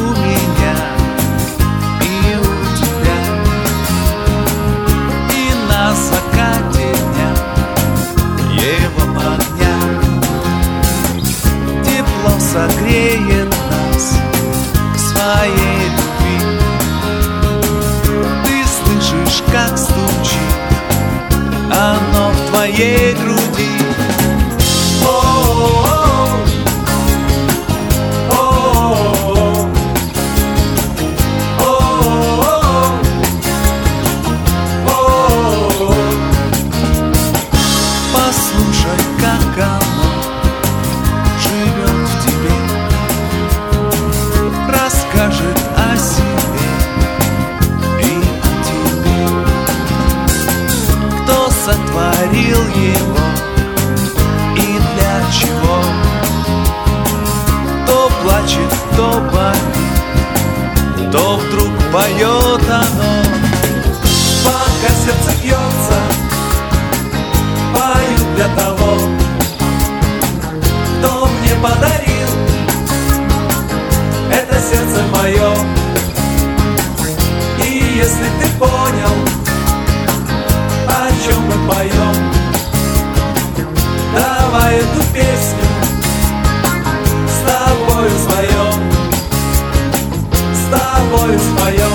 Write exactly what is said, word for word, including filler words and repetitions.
меня и у тебя. И на закате дня его огня тепло согреет нас своей любви. Ты слышишь, как стучит оно в твоей груди. О-о-о, о-о-о, о-о-о, о-о-о. Послушай, как оно живет в тебе, расскажет о себе и о тебе. Кто сотворил его и для чего? То плачет, то болит, то вдруг поет оно. Пока сердце бьется, пою для того, кто мне подарил это сердце мое. И если ты понял, о чем мы поем, давай эту песню с тобою споем, с тобою споем.